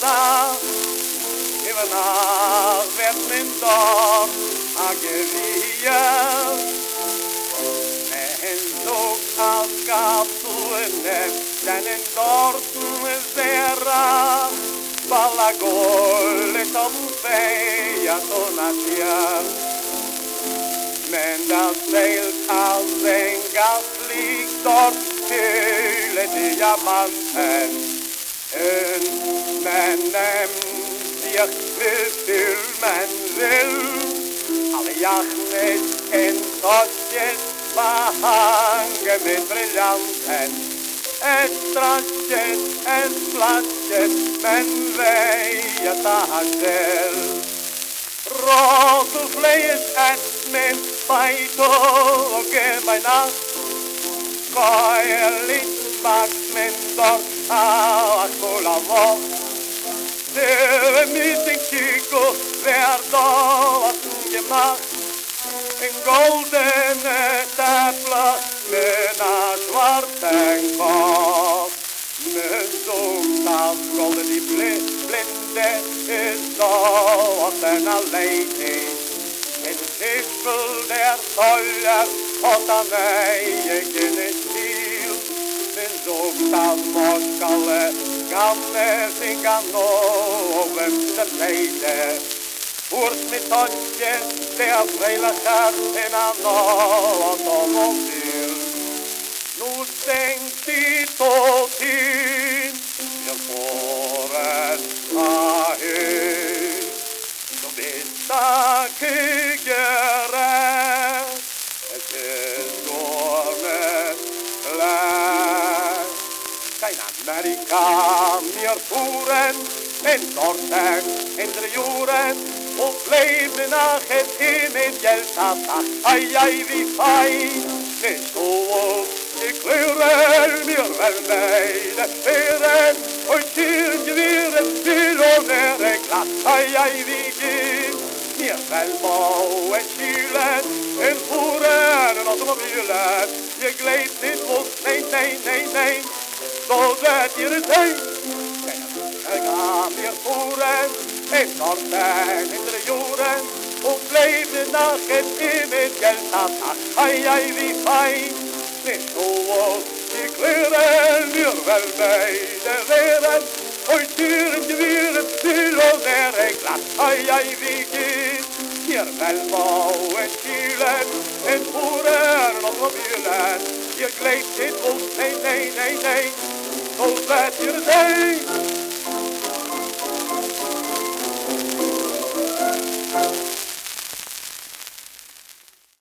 dag. In de nacht werd mijn dorp aangereden. En zo als kapselen zijn in dorpen zera. Balagol is om via tonatia. Men dat zeilt als een gaslicht door hele diamanten. En men neemt zich wil men wil. Alle jachten en totjes behangen met briljanten. En strandjes en plaatjes, men weet dat zelf. Roze vlees et mijn feito ook in mijn nacht. Koeierlied maakt mijn dorp als colavo. De meeting chico werd wat gemaakt. Een goldene tafel met een zwarte kop. Mijn zoon als golden die blinde is dood en alleen is. En de zispel der toller had aan eigen ziel. Mijn zoon als moskale kan er zich aan over te leiden. Hoort met totjes der veiliger in een automobiel. Nu denkt hij tot in je voren naar huis. Zo is dat gered, het is door met klaar. Geen Amerika meer voeren, in dorpen, in de juren. Op leven nach het in het geld dat ai ai wie fijn. Het zo de kleuren meer wel bij de veren. Ooit hier weer een miljonaire glas. Ai ai wie geht. Meer wel bouw en schielen en voeren en automobielen. Je gleed niet los, nee, nee, nee, nee. Zo zet je het heen. Ik ga meer voeren. En dorpen in de juren, op leven nach het in het geld dat ai ai wie fijn. Met zoals die kleuren weer wel bij de wereld, ooit duren je weer het miljonaire glas. Ai ai wie geht, hier wel bouw en schielen en voeren en automobielen. Je gleed dit los, nee, nee, nee, nee, zo zet je het heen.